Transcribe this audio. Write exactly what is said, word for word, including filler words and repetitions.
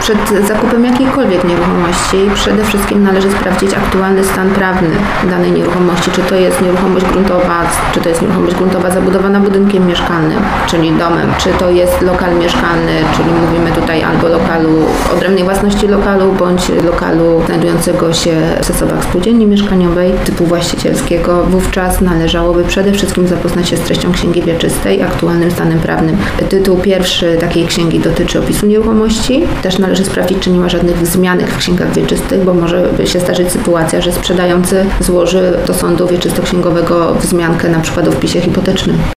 Przed zakupem jakiejkolwiek nieruchomości przede wszystkim należy sprawdzić aktualny stan prawny danej nieruchomości, czy to jest nieruchomość gruntowa, czy to jest nieruchomość gruntowa zabudowana budynkiem mieszkalnym, czyli domem, czy to jest lokal mieszkalny, czyli mówimy tutaj albo lokalu odrębnej własności lokalu, bądź lokalu znajdującego się w zasobach spółdzielni mieszkaniowej typu właścicielskiego. Wówczas należałoby przede wszystkim zapoznać się z treścią księgi wieczystej, aktualnym stanem prawnym. Tytuł pierwszy takiej księgi dotyczy opisu nieruchomości. Też należy sprawdzić, czy nie ma żadnych wzmianek w księgach wieczystych, bo może się zdarzyć sytuacja, że sprzedający złoży do sądu wieczystoksięgowego wzmiankę na przykład o wpisie hipotecznym.